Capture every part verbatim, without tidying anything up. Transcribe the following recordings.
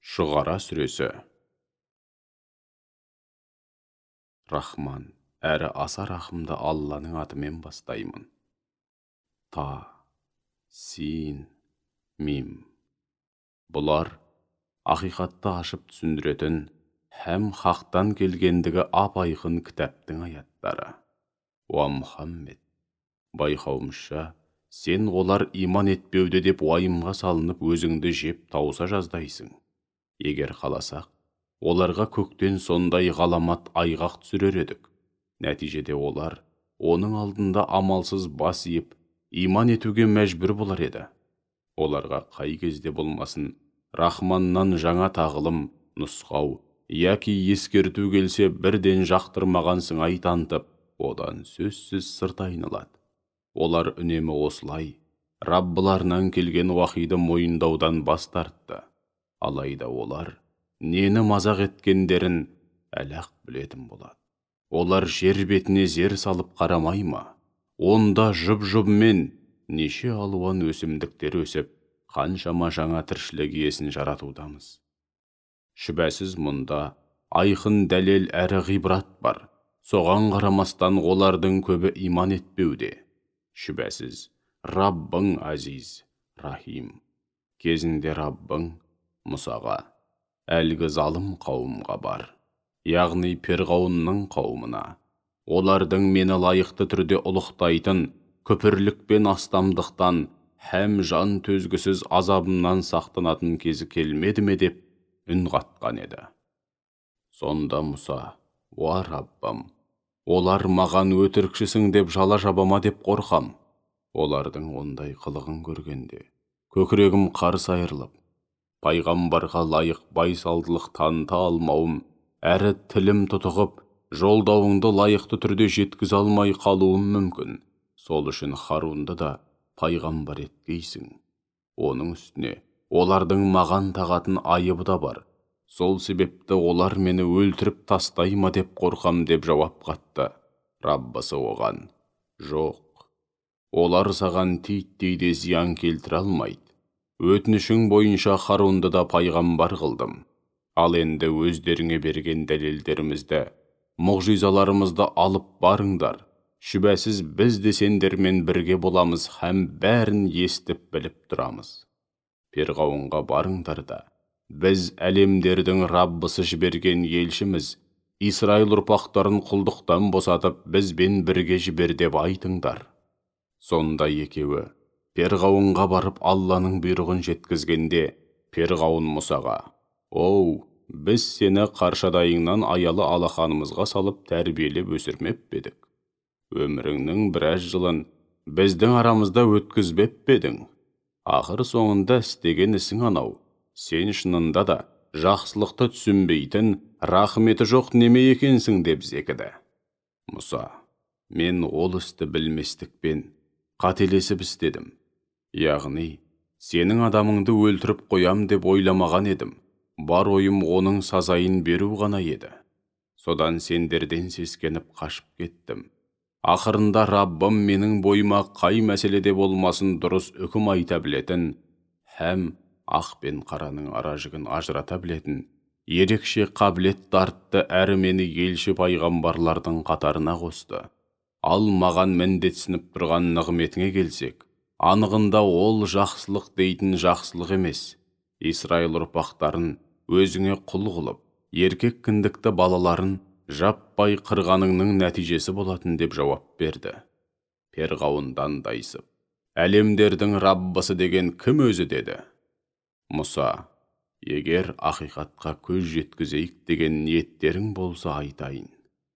Шұғара сүресі. Рахман, әрі аса рахымды Алланың атымен бастаймын. Та, син, мим. Бұлар ақиқатты ашып түсіндіретін һәм хақтан келгендігі ап-айқын кітаптың аяттары. Уа Мұхаммед, байқауымша, сен олар иман етпеуде деп уайымға салынып өзіңді жеп тауса жаздайсың. Егер қаласақ, оларға көктен сондай ғаламат айғақ түсірер едік. Нәтижеде олар оның алдында амалсыз бас иіп, иман етуге мәжбүр болар еді. Оларға қай кезде болмасын, Рахманнан жаңа тағылым, нұсқау, яки ескерту келсе бірден жақтырмаған сыңай танытып, одан сөзсіз сырт айнылады. Олар үнемі осылай, Раббыларынан келген уахиды мойындаудан бас тартты. Алайда олар нені мазақ еткендерін әлі-ақ білетін болады. Олар жер бетіне зер салып қарамай ма? Онда жұп-жұбымен неше алуан өсімдіктер өсіп, қаншама жаңа тіршілік иесін жаратудамыз. Шүбәсіз мұнда айқын дәлел әрі ғибрат бар. Соған қарамастан олардың көбі иман етпеуде. Шүбәсіз, Раббың азиз, рахим. Кезінде Раббың Мұсаға, әлгі залым қауымға бар, яғни Перғауынның қауымына, олардың мені лайықты түрде ұлықтайтын, күпірлік пен астамдықтан, һәм жан төзгісіз азабымнан сақтанатын кезі келмеді ме деп үн қатқан еді. Сонда Мұса, уа Раббым, олар маған өтірікшісің деп жала жабама деп қорқам. Олардың ондай қылығын көргенде, көкірегім қарс айырылып, пайғамбарға лайық байсалдылық таныта алмауым, әрі тілім тұтығып, жолдауыңды лайықты түрде жеткізе алмай қалуым мүмкін. Сол үшін Харунды да пайғамбар еткейсің. Оның үстіне, олардың маған тағатын айыбы да бар. Сол себепті олар мені өлтіріп тастай ма деп қорқам деп жауап қатты. Раббысы оған, жоқ, олар саған титтей де зиян келтіре алмайды. Өтінішің бойынша Харунды да пайғамбар қылдым. Ал енді өздеріңе берген дәлелдерімізді, мұғжизаларымызды алып барыңдар. Шүбәсіз біз де сендермен бірге боламыз һәм бәрін естіп біліп тұрамыз. Перғауынға барыңдар да, біз әлемдердің Раббысы жіберген елшіміз, Исраил ұрпақтарын құлдықтан босатып, бізбен бірге жібер деп айтыңдар. Сонда екеуі Перғауынға барып Алланың бұйрығын жеткізгенде, Перғауын Мұсаға, «Оу, біз сені қаршадайыңнан аялы алақанымызға салып тәрбиелеп өсірмеп бедік. Өміріңнің біраз жылын біздің арамызда өткізбеп бедің. Ақыр соңында істеген ісің анау, сен шынында да жақсылықты түсінбейтін, рахметі жоқ неме екенсің» деп зекіді. Мұса, мен ол істі білместікпен қателесіп істедім. Яғни, сенің адамыңды өлтіріп қоям деп ойламаған едім. Бар ойым оның сазайын беру ғана еді. Содан сендерден сескеніп қашып кеттім. Ақырында Раббым менің бойыма қай мәселеде болмасын дұрыс үкім айта білетін, һәм ақ пен қараның аражігін ажырата білетін, ерекше қабілет тартты әрі мені елші пайғамбарлардың қатарына қосты. Ал маған міндетсініп тұрған нығметіңе келсек, анығында ол жақсылық дейтін жақсылық емес. Исраил ұрпақтарын өзіңе құл қылып, еркек кіндікті балаларын жаппай қырғаныңның нәтижесі болатын деп жауап берді. Перғауындан дайсып, әлемдердің Раббысы деген кім өзі деді. Мұса, егер ақиқатқа көз жеткізейік деген ниеттерің болса айтайын.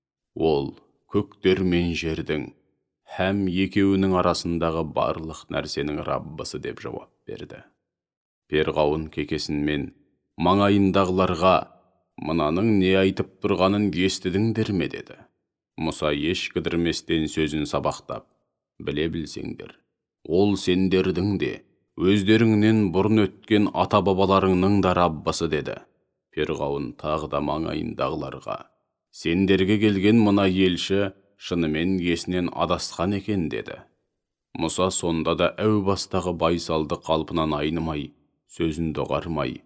Ол көктер мен жердің, һәм екеуінің арасындағы барлық нәрсенің Раббысы деп жауап берді. Перғауын кекесінмен маңайындағыларға, мынаның не айтып тұрғанын естідіңдер ме деді. Мұса еш кідірместен сөзін сабақтап, біле білсеңдер, ол сендердің де, өздеріңнен бұрын өткен ата-бабаларыңның да Раббысы деді. Перғауын тағы да маңайындағыларға, сендерге келген мына елші шынымен есінен адасқан екен деді. Мұса сонда да әу бастағы байсалды қалпынан айнымай, сөзін доғармай,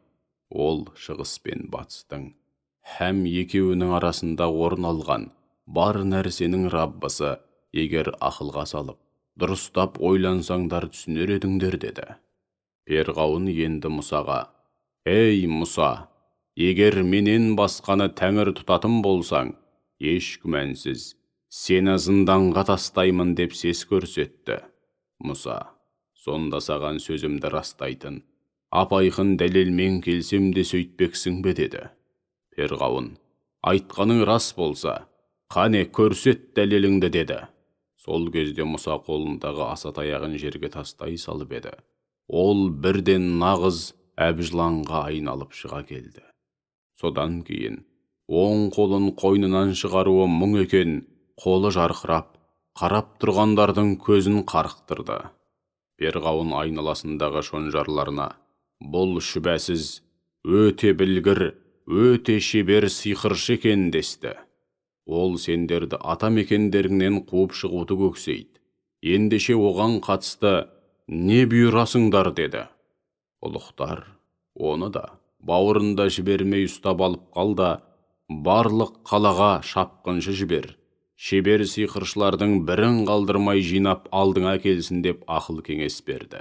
Ол шығыс пен батыстың һәм екеуінің арасында орын алған бар нәрсенің Раббысы, егер ақылға салып, дұрыстап ойлансаңдар түсінер едіңдер деді. Перғауын енді Мұсаға: «Ей Мұса, егер менен басқаны тәңір тұтатын болсаң, еш күмәнсіз, сені зынданға тастаймын» деп сес көрсетті. Мұса: «Сонда саған сөзімді растайтын ап-айқын дәлелмен келсем де сөйтпексің бе?» деді. Перғауын: «Айтқаның рас болса, қане көрсет дәлеліңді» деді. Сол кезде Мұса қолындағы асатаяғын жерге тастай салып еді. Ол бірден нағыз әбжыланға айналып шыға келді. Содан кейін оң қолын қойнынан шығаруы мұң екен, қолы жарқырап, қарап тұрғандардың көзін қарықтырды. Перғауын айналасындағы шонжарларына: «Бұл шүбәсіз өте білгір, өте шебер сиқыршы екен» десті. «Ол сендерді ата мекендеріңнен қуып шығуды көксейді. Ендеше оған қатысты не бұйырасыңдар?» деді. Ұлықтар оны да бауырында жібермей ұстап алып қал да, барлық қалаға шапқыншы жібер, шебер сиқыршылардың бірін қалдырмай жинап алдыңа келсін деп ақыл кеңес берді.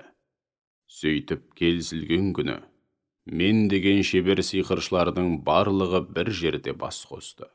Сөйтіп келісілген күні мен деген шебер сиқыршылардың барлығы бір жерде бас қосты.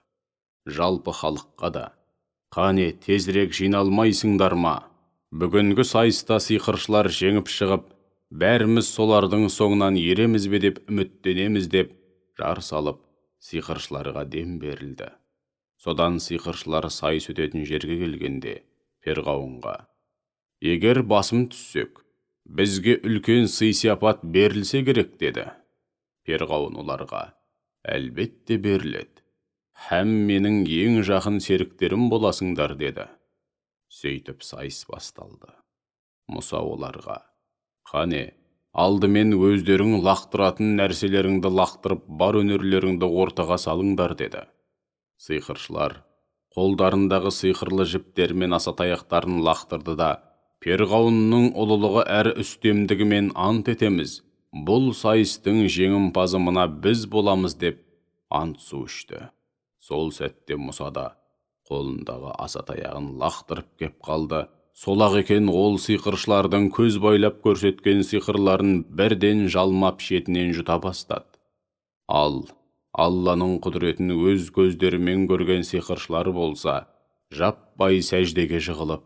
Жалпы халыққа да: «Қане тезірек жиналмайсыңдар ма? Бүгінгі сайыста сиқыршылар жеңіп шығып, бәріміз солардың соңынан ереміз бе деп үміттенеміз» деп жар салып, сиқыршыларға дем берілді. Содан сиқыршылар сайыс өтетін жерге келгенде Перғауынға: «Егер басым түссек, бізге үлкен сый-сияпат берілсе керек» деді. Перғауын оларға: «Әлбетте беріледі. Һәм менің ең жақын серіктерім боласыңдар» деді. Сөйтіп сайыс басталды. Мұса оларға: «Қане, алдымен өздерің лақтыратын нәрселеріңді лақтырып, бар өнерлеріңді ортаға салыңдар» деді. Сиқыршылар қолдарындағы сиқырлы жіптермен асатаяқтарын лақтырды да: «Перғауынның ұлылығы әрі үстемдігімен ант етеміз, бұл сайыстың жеңімпазы мына біз боламыз» деп ант су ішті. Сол сәтте Мұса да қолындағы асатаяғын лақтырып кеп қалды. Сол-ақ екен, ол сиқыршылардың көз байлап көрсеткен сиқырларын бірден жалмап шетінен жұта бастады. Ал Алланың құдіретін өз көздерімен көрген сиқыршылар болса, жаппай сәждеге жығылып,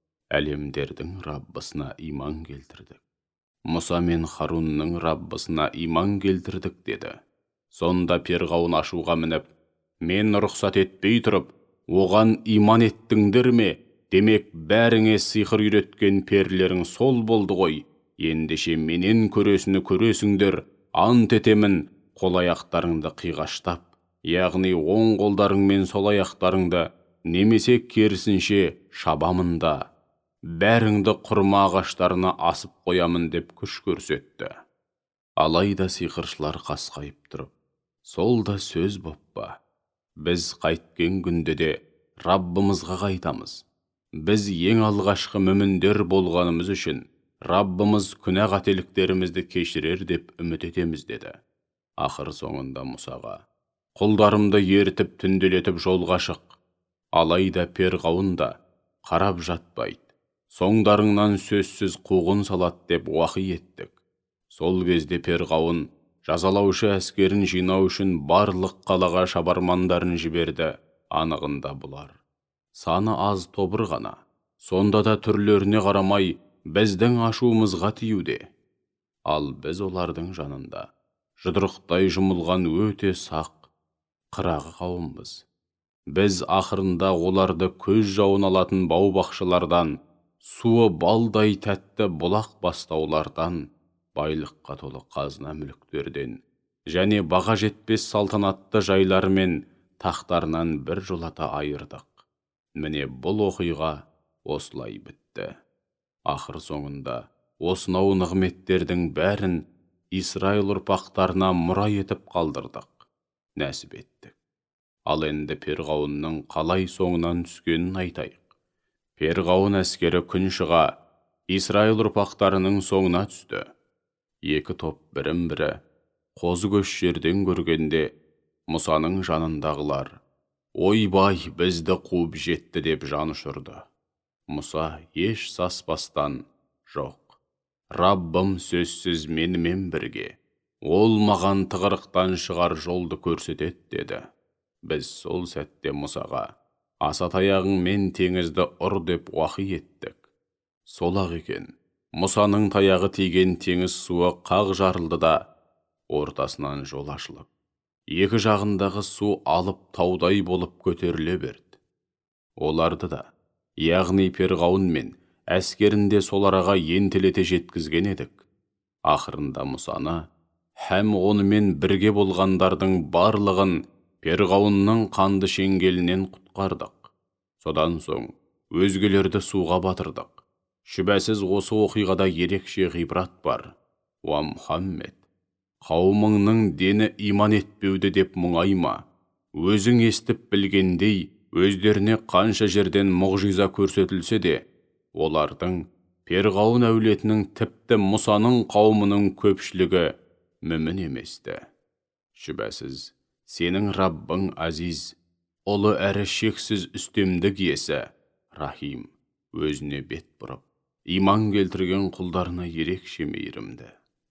әлемдердің Раббысына иман келтірдік. Мұса мен Харунның Раббысына иман келтірдік деді. Сонда Перғауын ашуға мініп: «Мен рұқсат етпей тұрып, оған иман еттіңдер ме? Демек, бәріңе сиқыр үйреткен перілерің сол болды ғой. Ендеше менен көресіні көресіңдер, ант етемін, қол аяқтарыңды қиғаштап, яғни оң қолдарыңмен сол аяқтарыңды, немесе керісінше шабамында, бәріңді құрма ағаштарына асып қоямын» деп күш көрсетті. Алайда сиқыршылар қасқайып тұрып: «Сол да сөз боп па? Біз қайткен күнде де Раббымызға қайтамыз. Біз ең алғашқы мүміндер болғанымыз үшін Раббымыз күнә қателіктерімізді кешірер деп үміт етеміз» деді. Ақыр соңында Мұсаға: «Құлдарымды ертіп түнделетіп жолға шық. Алайда Перғауын да қарап жатпайды. Соңдарыңнан сөзсіз қуғын салат» деп уақи еттік. Сол кезде Перғауын жазалаушы әскерін жинау үшін барлық қалаға шабармандарын жіберді. Анығында бұлар саны аз тобыр ғана, сонда да түрлеріне қарамай біздің ашуымызға тиюде. Ал біз олардың жанында жұдырықтай жұмылған өте сақ, қырағы қауымбыз. Біз ақырында оларды көз жауын алатын бау-бақшалардан, суы балдай тәтті бұлақ бастаулардан, байлыққа толы қазына мүліктерден және баға жетпес салтанатты жайлар мен тақтарынан бір жолата айырдық. Міне бұл оқиға осылай бітті. Ақыр соңында осынау нығметтердің бәрін Исраил ұрпақтарына мұра етіп қалдырдық, нәсіп еттік. Ал енді Перғауынның қалай соңынан түскенін айтайық. Перғауын әскері күн шыға Исраил ұрпақтарының соңына түсті. Екі топ бірін бірі қозы көш жерден көргенде Мұсаның жанындағылар ойбай бізді қуып жетті деп жан ұшырды. Мұса еш саспастан жоқ, Раббым сөзсіз менімен бірге, ол маған тығырықтан шығар жолды көрсетет деді. Біз сол сәтте Мұсаға аса таяғыңмен теңізді ұр деп уақи еттік. Сол-ақ екен, Мұсаның таяғы тиген теңіз суы қақ жарылды да, ортасынан жол ашылып, екі жағындағы су алып таудай болып көтеріле берді. Оларды да, яғни Перғауын мен әскерінде сол араға ентелете жеткізген едік. Ақырында Мұсаны һәм онымен бірге болғандардың барлығын Перғауынның қанды шеңгелінен құтқардық. Содан соң өзгелерді суға батырдық. Шүбәсіз осы оқиғада ерекше ғибрат бар. Уа Мұхаммед, қауымыңның дені иман етпеуді деп мұңайма. Өзің естіп білгендей, өздеріне қанша жерден мұғжиза көрсетілсе де, олардың Перғауын әулетінің тіпті Мұсаның қауымының көпшілігі мүмін еместі. Шүбәсіз, сенің Раббың азиз, ұлы әрі шексіз үстемдік иесі, Рахим, өзіне бет бұрып, иман келтірген құлдарына ерекше мейірімді.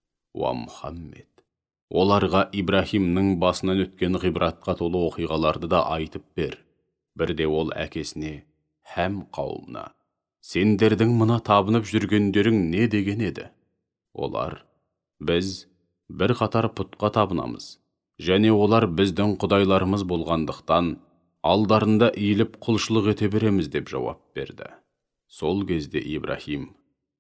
Уа Мұхаммед, оларға Ибрахимнің басынан өткен ғибратқа толы оқиғаларды да айтып бер. Бірде ол әкесіне һәм қауымына, сендердің мына табынып жүргендерің не деген еді? Олар, біз бір қатар пұтқа табынамыз, және олар біздің құдайларымыз болғандықтан, алдарында иіліп құлшылық ете береміз деп жауап берді. Сол кезде Ибрахим,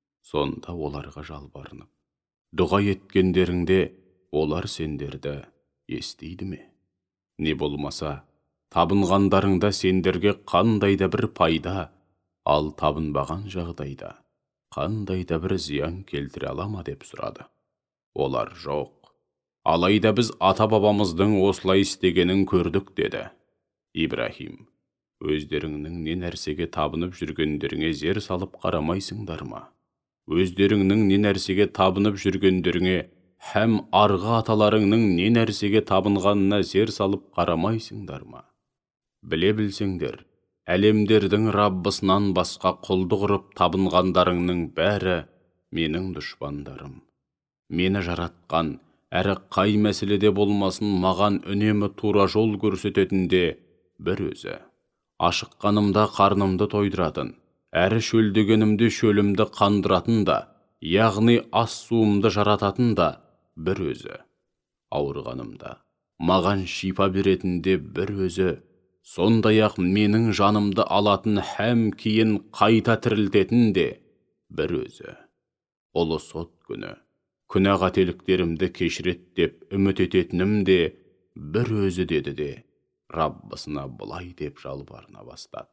сонда оларға жалбарынып, дұға еткендеріңде олар сендерді естиді ме? Не болмаса, табынғандарыңда сендерге қандай да бір пайда, ал табынбаған жағдайда қандай да бір зиян келтіре ала ма деп сұрады. Олар жоқ, алайда біз ата-бабамыздың осылай істегенін көрдік деді. Ибрахим, өздеріңнің не нәрсеге табынып жүргендеріңе зер салып қарамайсыңдар ма? Өздеріңнің не нәрсеге табынып жүргендеріңе һәм арғы аталарыңның не нәрсеге табынғанына зер салып қарамайсыңдар ма? Біле білсеңдер, әлемдердің Раббысынан басқа құлдық ұрып табынғандарыңның бәрі менің дұшпандарым. Мені жаратқан, әрі қай мәселеде болмасын маған үнемі тура жол көрсететінде бір өзі. Ашыққанымда қарнымды тойдыратын, әрі шөлдегенімде шөлімді қандыратын да, яғни ас суымды жарататын да бір өзі. Ауырғанымда маған шипа беретінде бір өзі, сондай-ақ менің жанымды алатын һәм кейін қайта тірілтетін де бір өзі. Ұлы сот күні күнә қателіктерімді кешірет деп үміт ететінім де бір өзі деді де, Раббысына бұлай деп жалбарына бастады.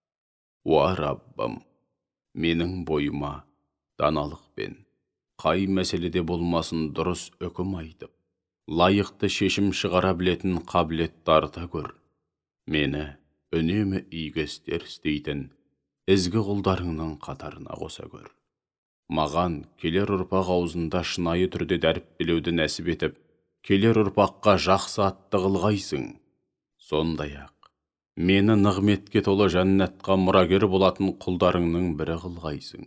Уа Раббым, менің бойыма даналықпен, қай мәселеде болмасын дұрыс үкім айтып, лайықты шешім шығара білетін қабілетті арта көр. Мені үнемі игі істер істейтін ізгі құлдарыңның қатарына қоса көр. Маған келер ұрпақ аузында шынайы түрде дәріптелуді нәсіп етіп, келер ұрпаққа жақсы атты қылғайсың. Сондай-ақ, мені нығметке толы жәннатқа мұрагер болатын құлдарыңның бірі қылғайсың.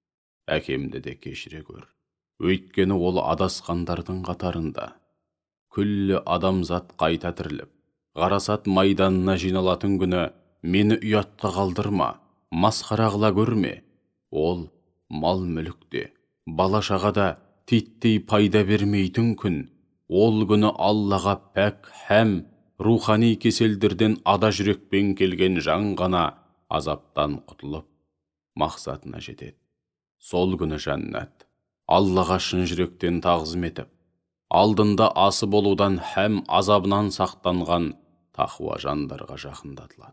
Әкемді де кешіре көр, өйткені ол адасқандардың қатарында. Күллі адамзат қайта тіріліп, ғарасат майданына жиналатын күні мені ұятқа қалдырма, масқара қыла көрме. Ол мал мүлікте, бала шағада титтей пайда бермейтін күн. Ол күні Аллаға пәк һәм рухани кеселдерден ада жүрекпен келген жан ғана азаптан құтылып, мақсатына жетеді. Сол күні жәннат Аллаға шын жүректен тағзым етіп, алдында асы болудан һәм азабынан сақтанған тақуа жандарға жақындатылады.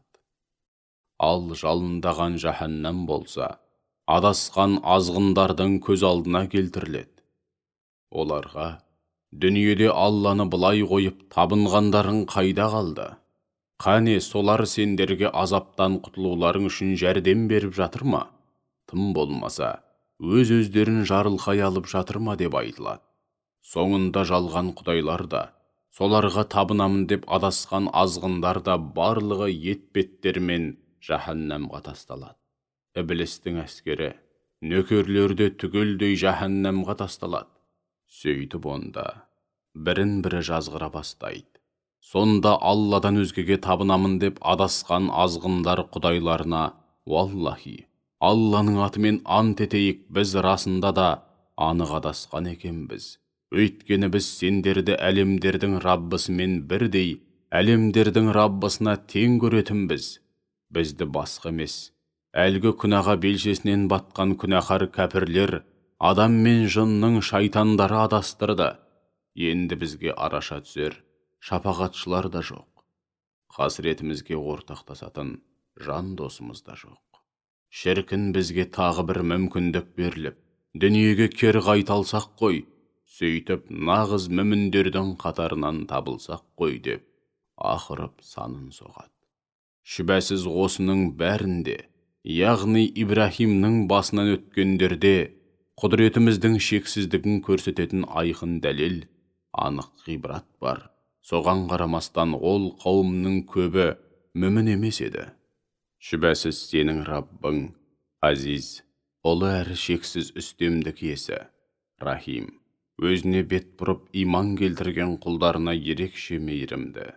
Ал жалындаған жаһаннам болса, адасқан азғындардың көз алдына келтіріледі. Оларға, дүниеде Алланы былай қойып табынғандарың қайда қалды? Қане солар сендерге азаптан құтылуларың үшін жәрдем беріп жатыр ма? Тым болмаса, өз-өздерін жарылқай алып жатыр ма деп айтылады. Соңында жалған құдайлар да, соларға табынамын деп адасқан азғындар да барлығы етпеттермен жаһаннамға тасталады. Іблістің әскері, нөкерлерді түгелдей жаһаннамға тасталады. Сөйтіп онда бірін бірі жазғыра бастайды. Сонда Алладан өзгеге табынамын деп адасқан азғындар құдайларына: «Валлахи, Алланың атымен ант етейік, біз расында да анық адасқан екенбіз. Өйткені біз сендерді әлемдердің Раббысымен бірдей, әлемдердің Раббысына тең көретінбіз. Бізді басқа емес, әлгі күнәға белшесінен батқан күнәһар кәпірлер, адам мен жынның шайтандары адастырды. Енді бізге араша түсер шапағатшылар да жоқ. Қасіретімізге ортақтасатын жан досымыз да жоқ. Шіркін бізге тағы бір мүмкіндік беріліп, дүниеге кері қайталсақ қой, сөйтіп нағыз мүміндердің қатарынан табылсақ қой» деп ақырып санын соғады. Шүбәсіз осының бәрінде, яғни Ибраһимнің басынан өткендерде құдіретіміздің шексіздігін көрсететін айқын дәлел, анық ғибрат бар. Соған қарамастан ол қауымның көбі мүмін емес еді. Шүбәсіз сенің Раббың Азиз, ұлы әрі шексіз үстемдік иесі, Рахим, өзіне бет бұрып иман келтірген құлдарына ерекше мейірімді.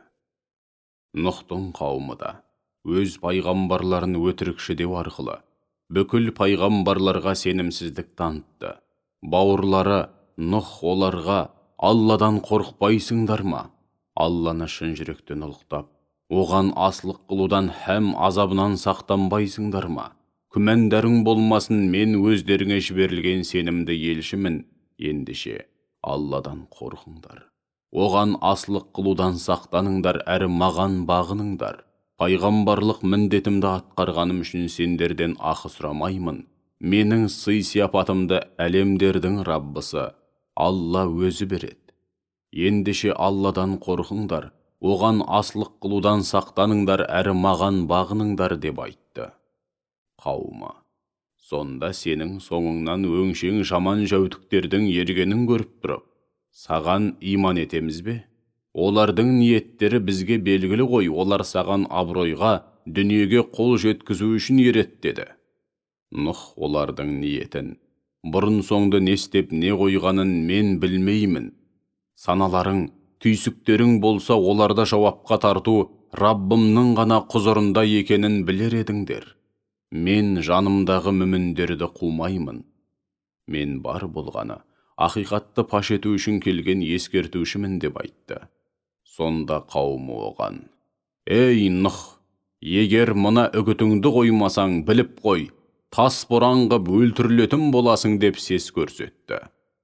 Нұхтың қауымы да өз пайғамбарларын өтірікші деу арқылы бүкіл пайғамбарларға сенімсіздік танытты. Бауырлары Нұх оларға: «Алладан қорықпайсыңдар ма? Алланы шын жүректен ұлықтап, оған асылық қылудан һәм азабынан сақтанбайсыңдар ма? Күмәндарың болмасын, мен өздеріңе жіберілген сенімді елшімін. Ендеше Алладан қорқыңдар. Оған асылық қылудан сақтаныңдар әрі маған бағыныңдар. Пайғамбарлық міндетімді атқарғаным үшін сендерден ақы сұрамаймын. Менің сый-сияпатымды әлемдердің Раббысы Алла өзі береді. Ендеше Алладан қорқыңдар, оған асылық қылудан сақтаныңдар әрі маған бағыныңдар» деп айтты. Қауымы: «Сонда сенің соңыңнан өңшең жаман жәутіктердің ергенін көріп тұрып, саған иман етеміз бе? Олардың ниеттері бізге белгілі ғой, олар саған абыройға, дүниеге қол жеткізу үшін ереді» деді. Нұх олардың ниетін, бұрын соңды не істеп не қойғанын мен білмеймін. Саналарың, түйсіктерің болса, оларда жауапқа тарту Раббымның ғана құзырында екенін білер едіңдер. Мен жанымдағы мүміндерді қумаймын. Мен бар болғаны ақиқатты паш ету үшін келген ескертушімін» деп айтты. Сонда қауымы оған: «Ей Нұх, егер мына үгітіңді қоймасаң, біліп қой, тас боран қып өлтірілетін боласың» деп сес көрсетті.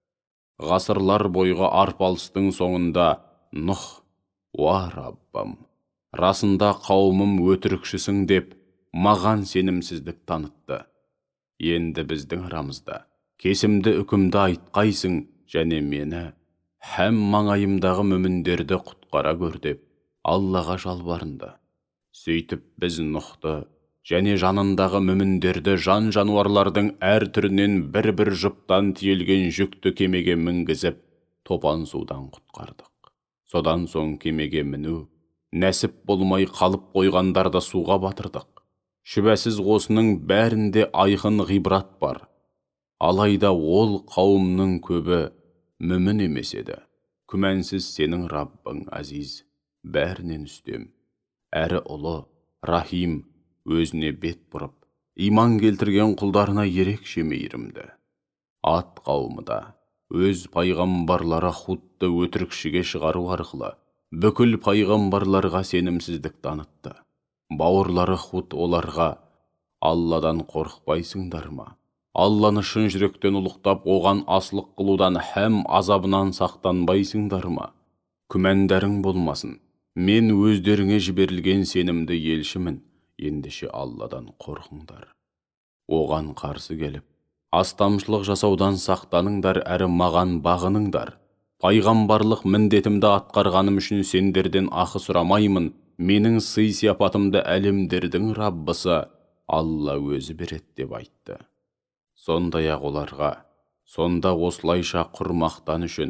Ғасырлар бойғы арпалыстың соңында Нұх: «Уа Раббым, расында қауымым өтірікшісің» деп маған сенімсіздік танытты. Енді біздің арамызда кесімді үкімді айтқайсың және мені һәм маңайымдағы мүміндерді құтқара көр» деп Аллаға жалбарынды. Сөйтіп біз Нұхты және жанындағы мүміндерді жан жануарлардың әр түрінен бір-бір жұптан тиелген жүкті кемеге мінгізіп, топан судан құтқардық. Содан соң кемеге міну нәсіп болмай қалып қойғандарды суға батырдық. Шүбәсіз осының бәрінде айқын ғибрат бар. Алайда ол қауымның көбі мүмін емес еді. Күмәнсіз сенің Раббың Азиз, бәрінен үстем, әрі ұлы, Рахим, өзіне бет бұрып, иман келтірген құлдарына ерекше мейірімді. Ат қауымы да өз пайғамбарлары Худты өтірікшіге шығару арқылы бүкіл пайғамбарларға сенімсіздік танытты. Бауырлары Худ оларға: «Алладан қорықпайсыңдар ма? Алланы шын жүректен ұлықтап, оған асылық қылудан һәм азабынан сақтанбайсыңдар ма? Күмәндарың болмасын, мен өздеріңе жіберілген сенімді елшімін. Ендеше Алладан қорқыңдар. Оған қарсы келіп, астамшылық жасаудан сақтаныңдар әрі маған бағыныңдар. Пайғамбарлық міндетімді атқарғаным үшін сендерден ақы сұрамаймын. Менің сый-сияпатымды әлемдердің Раббысы Алла өзі береді» деп айтты. Сондай-ақ оларға: «Сонда осылайша құрмақтан үшін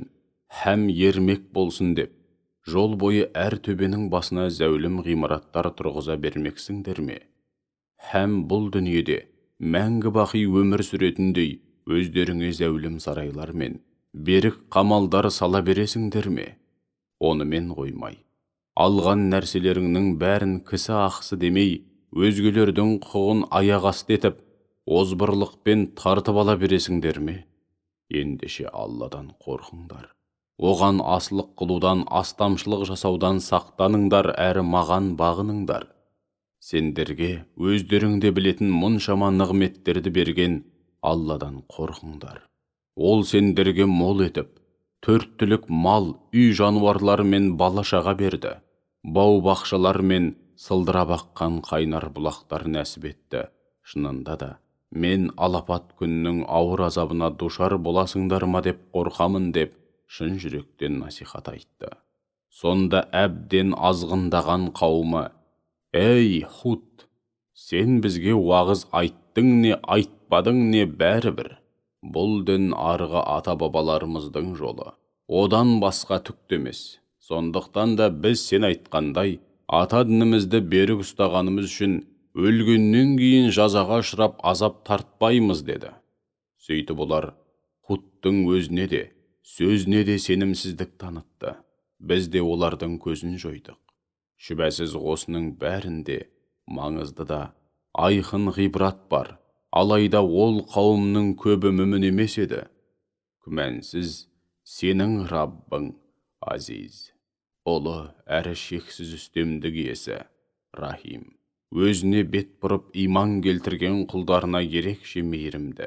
һәм ермек болсын деп, жол бойы әр төбенің басына зәулім ғимараттар тұрғыза бермексіңдер ме? Һәм бұл дүниеде мәңгі бақи өмір сүретіндей өздеріңе зәулім сарайлар мен берік қамалдар сала бересіңдер ме? Онымен қоймай, алған нәрселеріңнің бәрін кісі ақысы демей, өзгелердің құқығын аяқ асты етіп, озбырлықпен тартып ала бересіңдер ме? Ендеше Алладан қорқыңдар. Оған асылық қылудан, астамшылық жасаудан сақтаныңдар, әрі маған бағыныңдар. Сендерге өздеріңде білетін мұншама нығметтерді берген Алладан қорқыңдар. Ол сендерге мол етіп, төрт түлік мал, үй жануарлары мен бала-шаға берді. Бау-бақшалар мен сылдырап аққан қайнар бұлақтар нәсіп етті. Шынында да, мен алапат күннің ауыр азабына душар боласыңдар ма деп қорқамын деп, шын жүректен насихат айтты. Сонда әбден азғындаған қауымы: «Ей, Худ, сен бізге уағыз айттың не, айтпадың не бәрібір. Бұл дін арғы ата-бабаларымыздың жолы. Одан басқа түк емес. Сондықтан да біз сен айтқандай, ата дінімізді берік ұстағанымыз үшін өлгеннен кейін жазаға ұшырап азап тартпаймыз» деді. Сөйтіп олар Худтың өзіне де, сөзіне де сенімсіздік танытты. Біз де олардың көзін жойдық. Шүбәсіз осының бәрінде маңызды да айқын ғибрат бар. Алайда ол қауымның көбі мүмін емес еді. Күмәнсіз, сенің Раббың Азиз, ұлы әрі шексіз үстемдік иесі, Рахим, өзіне бет бұрып иман келтірген құлдарына ерекше мейірімді.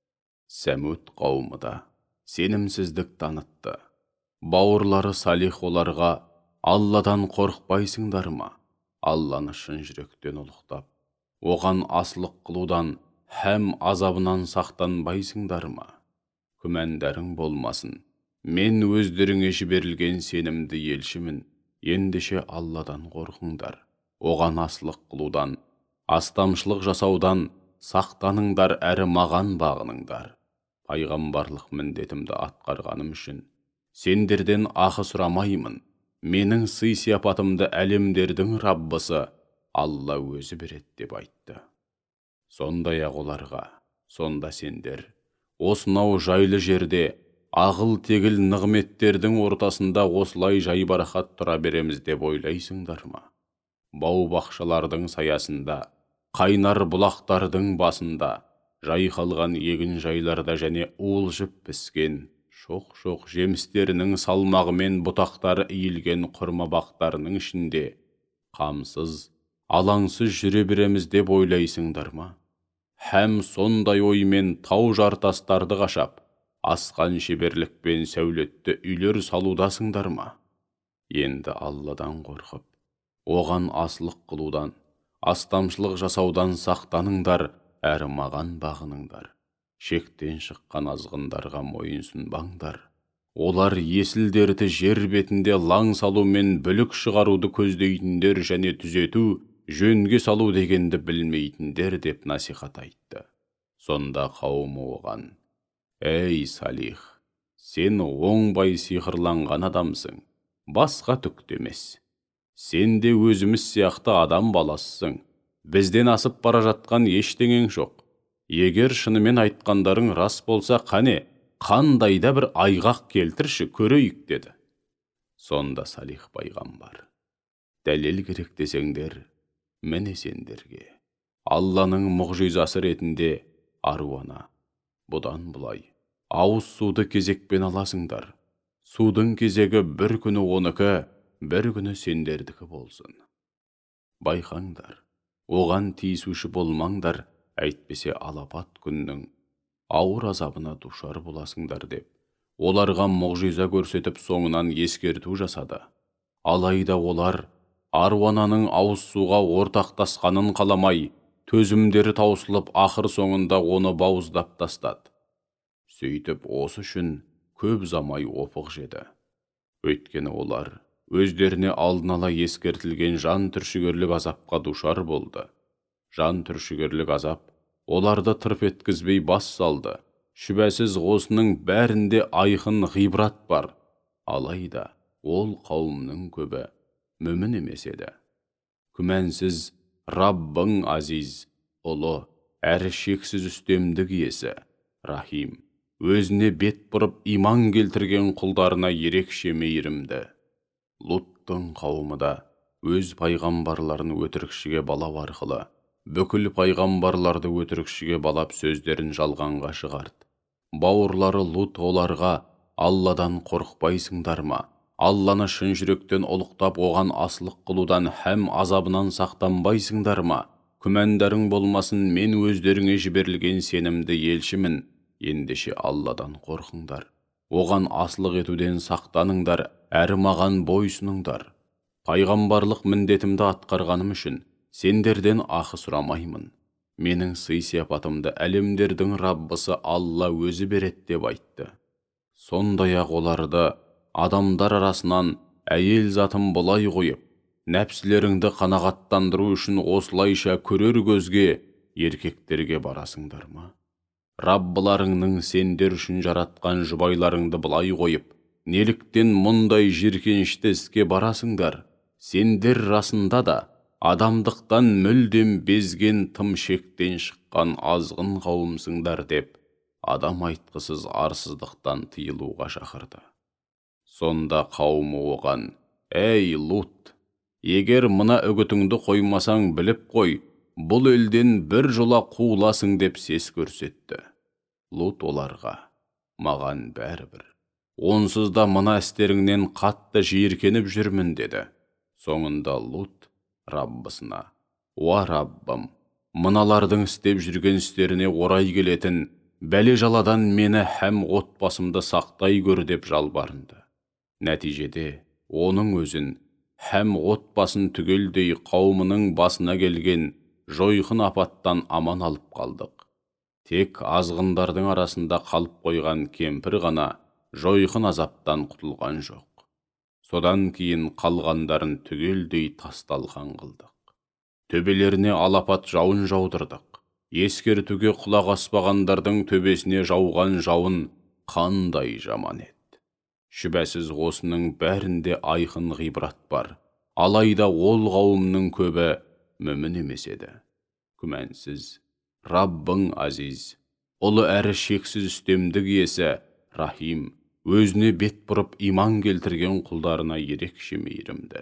Сәмуд қауымы да сенімсіздік танытты. Бауырлары Салих оларға: «Алладан қорықпайсыңдар ма? Алланы шын жүректен ұлықтап, оған асылық қылудан һәм азабынан сақтанбайсыңдар ма? Күмәндарың болмасын. Мен өздеріңе жіберілген сенімді елшімін. Ендеше Алладан қорқыңдар. Оған асылық қылудан, астамшылық жасаудан сақтаныңдар, әрі маған бағыныңдар. Пайғамбарлық міндетімді атқарғаным үшін сендерден ақы сұрамаймын. Менің сый-сияпатымды әлемдердің Раббысы Алла өзі береді» деп айтты. Сондай-ақ оларға: «Сонда сендер осынау жайлы жерде ағыл-тегіл нығметтердің ортасында осылай жайбарақат тұра береміз деп ойлайсыңдар ма? Бау-бақшалардың саясында, қайнар бұлақтардың басында, жайқалған егін жайларда және уылжып піскен, шоқ-шоқ жемістерінің салмағымен бұтақтары иілген құрма бақтарының ішінде қамсыз, алаңсыз жүре береміз деп ойлайсыңдар ма? Һәм сондай оймен тау жартастарды қашап, асқан шеберлікпен сәулетті үйлер салудасыңдар ма? Енді Алладан қорқып, оған асылық қылудан, астамшылық жасаудан сақтаныңдар, әрі маған бағыныңдар. Шектен шыққан азғындарға мойынсұнбаңдар. Олар есілдерді жер бетінде лаң салу мен бүлік шығаруды көздейтіндер және түзету, жөнге салу дегенді білмейтіндер» деп насихат айтты. Сонда қауымы оған: «Ей, Салих, сен оңбай сиқырланған адамсың, басқа түк емес. Сен де өзіміз сияқты адам баласысың. Бізден асып бара жатқан ештеңең жоқ. Егер шынымен айтқандарың рас болса, қане, қандай да бір айғақ келтірші, көрейік» деді. Сонда Салих пайғамбар: «Дәлел керек десеңдер, міне сендерге Алланың мұғжизасы ретінде аруана. Бұдан бұлай ауыз суды кезекпен аласыңдар. Судың кезегі бір күні оныкі, бір күні сендердікі болсын. Байқаңдар, оған тиісуші болмаңдар, әйтпесе алапат күннің ауыр азабына душар боласыңдар» деп оларға мұғжиза көрсетіп соңынан ескерту жасады. Алайда олар аруананың ауыз суға ортақтасқанын қаламай, төзімдері таусылып, ақыр соңында оны бауыздап тастады. Сөйтіп осы үшін көп замай опық жеді. Өйткені олар өздеріне алдын ала ескертілген жан түршігерлік азапқа душар болды. Жан түршігерлік азап оларды тырп еткізбей бас салды. Шүбәсіз осының бәрінде айқын ғибрат бар. Алайда ол қауымның көбі мүмін емес еді. Күмәнсіз Раббың азиз, ұлы, әрі шексіз үстемдік иесі, рахим, өзіне бет бұрып иман келтірген құлдарына ерекше мейірімді. Луттың қауымы да өз пайғамбарларын өтірікшіге балау арқылы, бүкіл пайғамбарларды өтірікшіге балап сөздерін жалғанға шығарды. Бауырлары Лут оларға: Алладан қорықпайсыңдар ма? Алланы шын жүректен ұлықтап, оған асылық қылудан һәм азабынан сақтанбайсыңдар ма? Күмәндарың болмасын, мен өздеріңе жіберілген сенімді елшімін. Ендеше Алладан қорқыңдар. Оған асылық етуден сақтаныңдар, әрі маған бойсыныңдар. Пайғамбарлық міндетімді атқарғаным үшін сендерден ақы сұрамаймын. Менің сый-сияпатымды әлемдердің Раббысы Алла өзі береді деп айтты. Сондай-ақ оларды адамдар арасынан әйел затын бұлай қойып, нәпсілеріңді қанағаттандыру үшін осылайша көрер көзге еркектерге барасыңдар ма? Раббыларыңның сендер үшін жаратқан жұбайларыңды бұлай қойып, неліктен мұндай жиіркенішті іске барасыңдар? Сендер расында да адамдықтан мүлдем безген, тым шектен шыққан азғын қауымсыңдар деп, адам айтқысыз арсыздықтан тыйылуға шақырды. Сонда қауымы оған: Әй Лут, егер мына үгітіңді қоймасаң біліп қой, бұл елден бір жола қуыласың деп сес көрсетті. Лут оларға: Маған бәрібір, онсыз да мына істеріңнен қатты жиіркеніп жүрмін деді. Соңында Лут Раббысына: Уа Раббым, мыналардың істеп жүрген істеріне орай келетін бәле-жаладан мені һәм отбасымды сақтай көр деп жалбарынды. Нәтижеде оның өзін һәм отбасын түгелдей қауымының басына келген жойқын апаттан аман алып қалдық. Тек азғындардың арасында қалып қойған кемпір ғана жойқын азаптан құтылған жоқ. Содан кейін қалғандарын түгелдей тасталған қылдық. Төбелеріне алапат жауын жаудырдық. Ескертуге құлақ аспағандардың төбесіне жауған жауын қандай жаман еді. Шүбәсіз осының бәрінде айқын ғибрат бар. Алайда ол қауымның көбі мүмін емес еді. Күмәнсіз Раббың азиз, ұлы әрі шексіз үстемдік иесі, рахим, өзіне бет бұрып иман келтірген құлдарына ерекше мейірімді.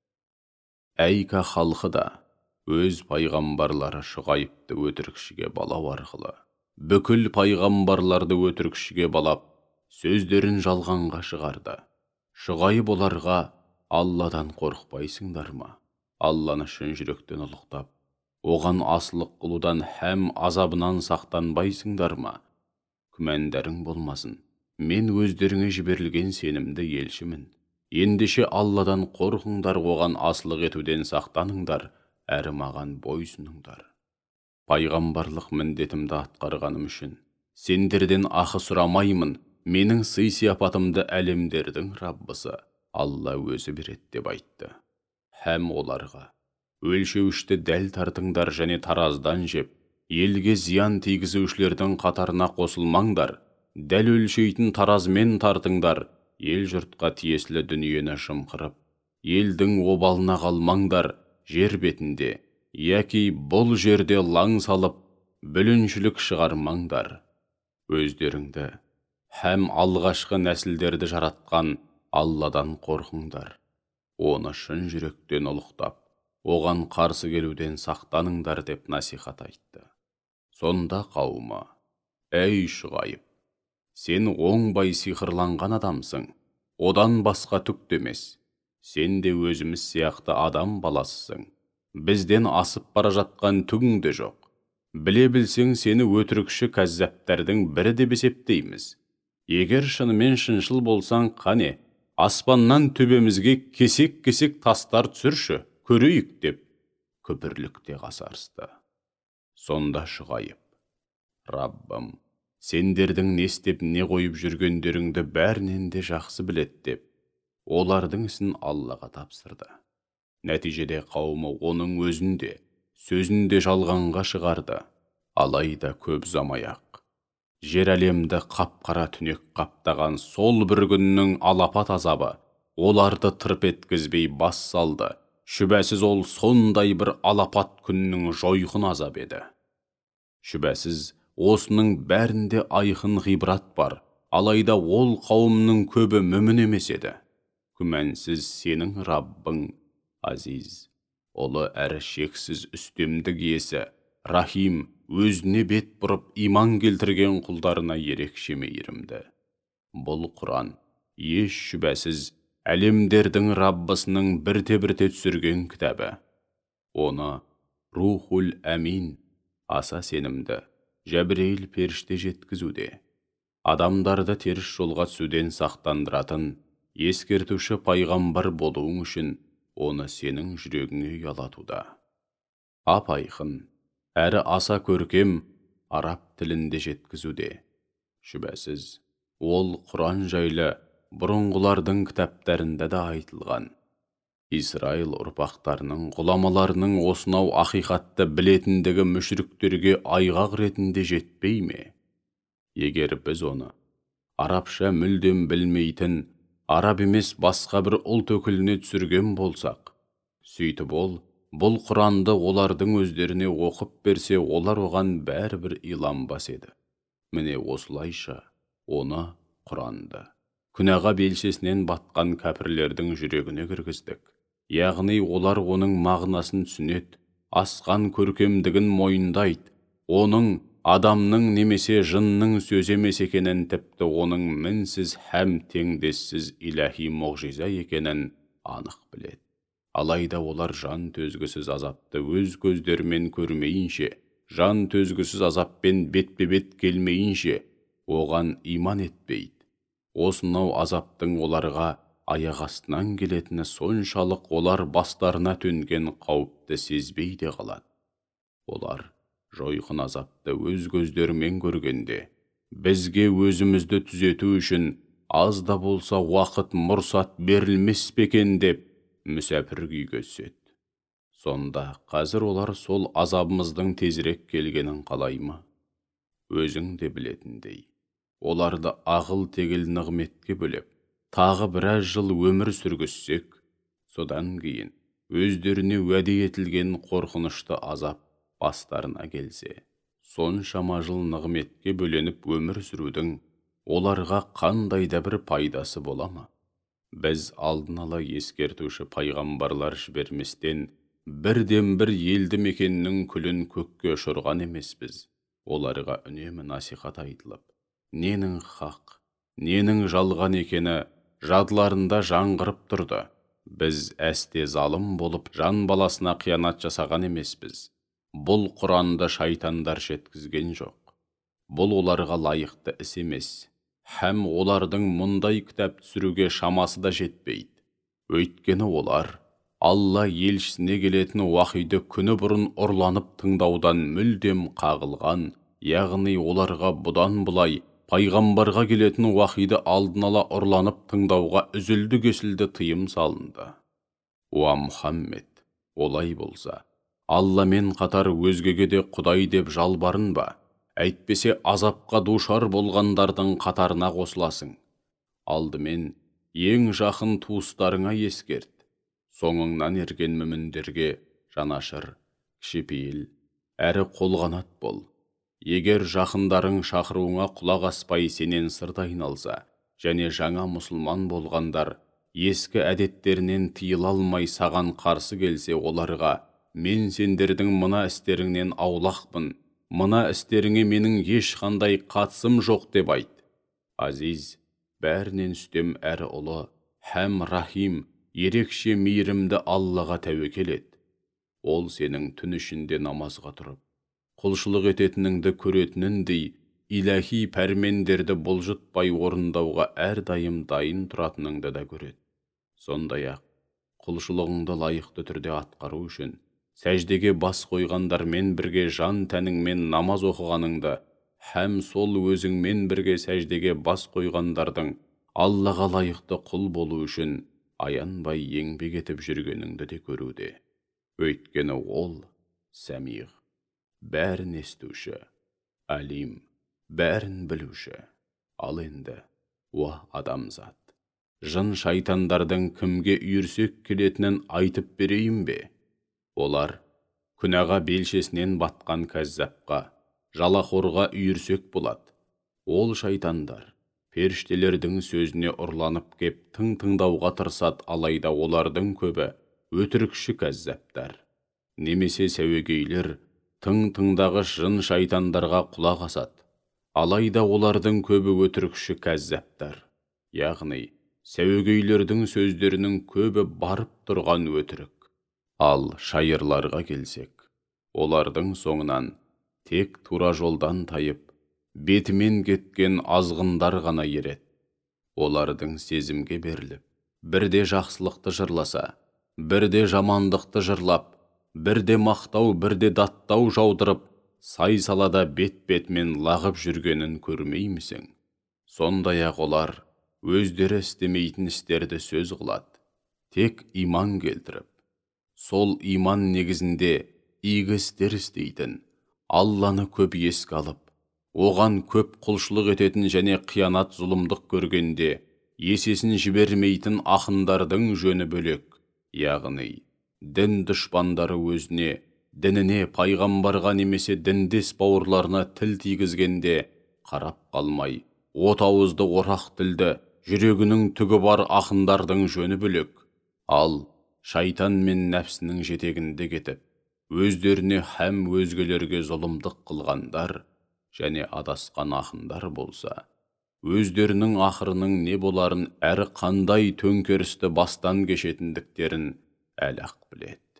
Әйка халқы да өз пайғамбарлары Шұғайыпты өтірікшіге балау арқылы, бүкіл пайғамбарларды өтірікшіге балап, сөздерін жалғанға шығарды. Шұғайып оларға: Алладан қорықпайсыңдар ма? Алланы шын жүректен ұлықтап, оған асылық қылудан һәм азабынан сақтанбайсыңдар ма? Күмәндарың болмасын, мен өздеріңе жіберілген сенімді елшімін. Ендеше Алладан қорқыңдар, оған асылық етуден сақтаныңдар, әрі маған бойсыныңдар. Пайғамбарлық міндетімді атқарғаным үшін сендерден ақы сұрамаймын. Менің сый-сияпатымды әлемдердің Раббысы Алла өзі береді деп айтты. Һәм оларға: Өлшеуішті дәл тартыңдар және тараздан жеп, елге зиян тигізушілердің қатарына қосылмаңдар. Дәл өлшейтін таразмен тартыңдар. Ел жұртқа тиесілі дүниені жымқырып, елдің обалына қалмаңдар. Жер бетінде, яки бұл жерде лаң салып, бүліншілік шығармаңдар. Өздеріңді һәм алғашқы нәсілдерді жаратқан Алладан қорқыңдар. Оны шын жүректен ұлықтап, оған қарсы келуден сақтаныңдар деп насихат айтты. Сонда қауымы: Әй Шұғайып, сен оңбай сиқырланған адамсың, одан басқа түк емес. Сен де өзіміз сияқты адам баласысың. Бізден асып бара жатқан түгің де жоқ. Біле білсең, сені өтірікші кәззаптардың бірі деп есептейміз. Егер шынымен шыншыл болсаң, қане, аспаннан төбемізге кесек-кесек тастар түсірші, көрейік деп күпірлікте қасарысты. Сонда Шұғайып: Раббым, сендердің не істеп не қойып жүргендеріңді бәрінен де жақсы білет деп, олардың ісін Аллаға тапсырды. Нәтижеде қауымы оның өзінде, сөзінде жалғанға шығарды. Алайда көп ұзамай-ақ жер әлемді қап-қара түнек қаптаған сол бір күннің алапат азабы оларды тырп еткізбей бас салды. Шүбәсіз ол сондай бір алапат күннің жойқын азап еді. Шүбәсіз осының бәрінде айқын ғибрат бар, алайда ол қауымның көбі мүмін емес еді. Күмәнсіз сенің Раббың азиз, ұлы әрі шексіз үстемдік иесі, рахим, өзіне бет бұрып иман келтірген құлдарына ерекше мейірімді. Бұл Құран еш шүбәсіз әлемдердің Раббысының бірте-бірте түсірген кітабы. Оны Рухул Әмин, аса сенімді, Жәбірейіл періште жеткізуде. Адамдарды теріс жолға түсуден сақтандыратын, ескертуші пайғамбар болуың үшін оны сенің жүрегіңе ұялатуда. Ап-айқын, әрі аса көркем араб тілінде жеткізуде. Шүбәсіз, ол Құран жайлы бұрынғылардың кітаптарында да айтылған. Исраил ұрпақтарының ғұламаларының осынау ақиқатты білетіндігі мүшріктерге айғақ ретінде жетпей ме? Егер біз оны арабша мүлдем білмейтін, араб емес басқа бір ұлт өкіліне түсірген болсақ, сөйтіп ол, бұл Құранды олардың өздеріне оқып берсе, олар оған бәрібір иланбас еді. Міне осылайша оны, Құранды, күнәға белшесінен батқан кәпірлердің жүрегіне кіргіздік. Яғни олар оның мағынасын түсінеді, асқан көркемдігін мойындайды, оның адамның немесе жынның сөз емес екенін, тіпті оның мінсіз һәм теңдессіз иләһи мұғжиза екенін анық біледі. Алайда олар жан төзгісіз азапты өз көздерімен көрмейінше, жан төзгісіз азаппен бетпе-бет келмейінше, оған иман етпейді. Осынау азаптың оларға аяқ астынан келетіні соншалық олар бастарына төнген қауіпті сезбей де қалады. Олар жойқын азапты өз көздерімен көргенде, бізге өзімізді түзету үшін аз да болса уақыт мұрсат берілмес пе екен деп мүсәпір күйге түседі. Сонда қазір олар сол азабымыздың тезірек келгенін қалай ма? Өзің де білетіндей, оларды ағыл тегіл нығметке бөлеп, тағы біраз жыл өмір сүргізсек, содан кейін өздеріне уәде етілген қорқынышты азап бастарына келсе, соншама жыл нығметке бөленіп өмір сүрудің оларға қандай да бір пайдасы бола ма? Біз алдын ала ескертуші пайғамбарлар жіберместен бірден бір елді мекеннің күлін көкке ұшырған емеспіз. Оларға үнемі насихат айтылып, ненің хақ, ненің жалған екені жадыларында жаңғырып тұрды. Біз әсте залым болып жан баласына қиянат жасаған емеспіз. Бұл Құранды шайтандар жеткізген жоқ. Бұл оларға лайықты іс емес, һәм олардың мұндай кітап түсіруге шамасы да жетпейді. Өйткені олар Алла елшісіне келетін уахиді күні бұрын ұрланып тыңдаудан мүлдем қағылған, яғни оларға бұдан бұлай пайғамбарға келетін уахиді алдын ала ұрланып тыңдауға үзілді-кесілді тыйым салынды. Уа Мұхаммед, олай болса, Алламен қатар өзгеге де Құдай деп жалбарынба, әйтпесе азапқа душар болғандардың қатарына қосыласың. Алдымен ең жақын туыстарыңа ескерт, соңыңнан ерген мүміндерге жанашыр, кішіпейіл, әрі қолғанат бол. Егер жақындарың шақыруыңа құлақ аспай сенен сырт айналса, және жаңа мұсылман болғандар ескі әдеттерінен тыйыла алмай саған қарсы келсе, оларға мен сендердің мына істеріңнен аулақпын, мына істеріңе менің ешқандай қатысым жоқ деп айт. Азиз, бәрінен үстем әрі ұлы, һәм рахим, ерекше мейірімді Аллаға тәуекел ет. Ол сенің түн ішінде намазға тұрып, құлшылық ететініңді көретініндей, иләһи пәрмендерді бұлжытпай орындауға әрдайым дайын тұратыныңды да көреді. Сондай-ақ, құлшылығыңды лайықты түрде атқару үшін, сәждеге бас қойғандармен бірге жан тәніңмен намаз оқығаныңды, һәм сол өзіңмен бірге сәждеге бас қойғандардың Аллаға лайықты құл болу үшін аянбай еңбек етіп жүргеніңді де көруде. Өйткені ол Сәмиғ, бәрін естуші, Алим, бәрін білуші. Ал енді, уа адамзат, жын шайтандардың кімге үйірсек келетінін айтып берейін бе? Олар күнәға белшесінен батқан кәззапқа, жалақорға үйірсек болады. Ол шайтандар періштелердің сөзіне ұрланып кеп тың тыңдауға тырысады, алайда олардың көбі өтірікші кәззаптар. Немесе сәуегейлер тың тыңдағыш жын шайтандарға құлақ асады, алайда олардың көбі өтірікші кәззаптар. Яғни сәуегейлердің сөздерінің көбі барып тұрған өтірік. Ал шайырларға келсек, олардың соңынан тек тура жолдан тайып, бетімен кеткен азғындар ғана ереді. Олардың сезімге беріліп, бірде жақсылықты жырласа, бірде жамандықты жырлап, бірде мақтау, бірде даттау жаудырып, сай-салада бет-бетімен лағып жүргенін көрмеймісің? Сондай-ақ олар өздері істемейтін істерді сөз қылады, тек иман келтіріп, сол иман негізінде игі істер істейтін, Алланы көп еске алып, оған көп құлшылық ететін және қиянат зұлымдық көргенде есесін жібермейтін ақындардың жөні бөлек. Яғни, дін дұшпандары өзіне, дініне, пайғамбарға немесе діндес бауырларына тіл тигізгенде қарап қалмай, отауызды орақ тілді, жүрегінің түгі бар ақындардың жөні бөлек. Ал шайтан мен нәпсінің жетегінде кетіп, өздеріне һәм өзгелерге зұлымдық қылғандар және адасқан ақындар болса, өздерінің ақырының не боларын әрі қандай төңкерісті бастан кешетіндіктерін әлі-ақ біледі.